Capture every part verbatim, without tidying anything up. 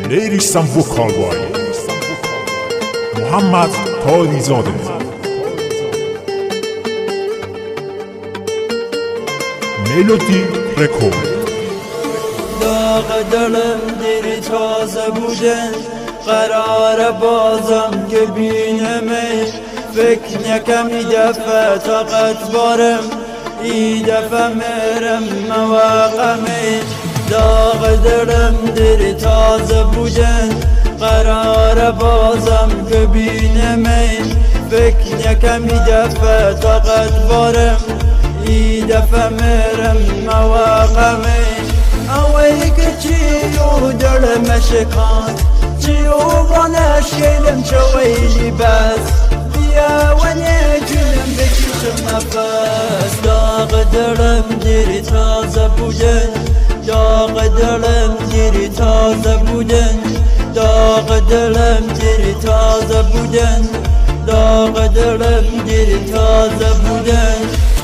لیریشسم وکال بای محمد تاری زاده ملودی رکورد. داغ دلم دیر تازه بودن قرار بازم که بینمه فکر نکم ای دفعه طاقت بارم ای دفعه میرم مواقمه. داغ دلم دیر تازه بودن قرار بازم که بینمه فکر نکم ای دفعه طاقت بارم ای دفعه میرم مواقمه. اوی که چیو دل مشکان چیو بانش کلم چویلی بس بیا و نجلم بکشم نفس. داغ دلم دیری تازه بودن داغ دلم دیری تازه بودن داغ دلم دیری تازه بودن داغ دلم دیری تازه بودن.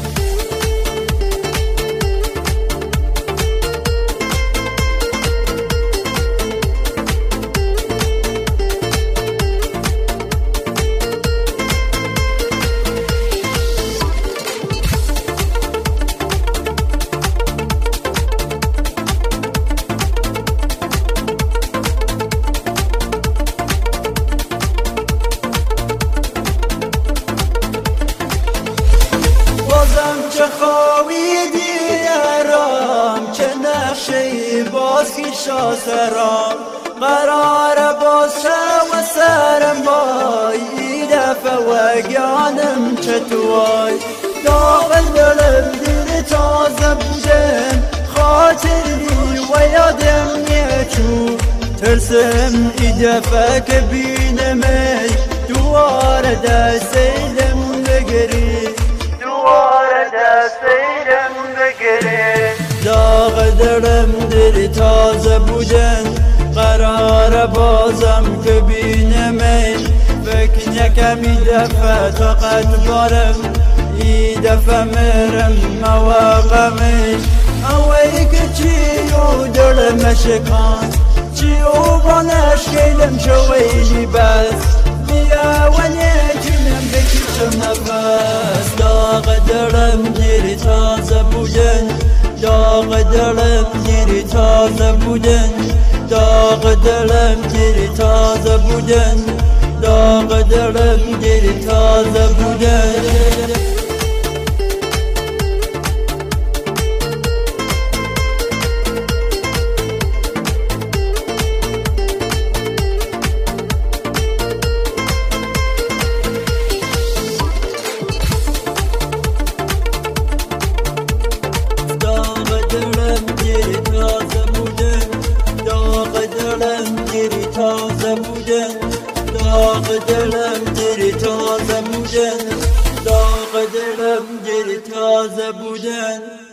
چه خواهی دیرم چه نقشی باز کشا سرم قرار باشه و سرم بای ای دفعه و گانم چطوای. داغ دلم دیر تازه بودم خاطری و یادم نیچو ترسم ای دفعه که بینمی دوار دستیلم بگری دستیرم بگیری. داغ دلم دیر تازه بودن قرار بازم که بینمی فکر نکم ای دفعه طاقت بارم ای دفعه میرم مواقمه. اوی که چیو دل مشکان چیو بانش کلم چویلی بس بیا و نجلم بکشم نفس. داغ دلم دیری تازه بودن داغ دلم دیری تازه بودن داغ دلم دیری تازه بودن داغ دلم دیری تازه بودن. تازه بودن داغ دلم دیری تازه بودن داغ دلم دیری تازه بودن.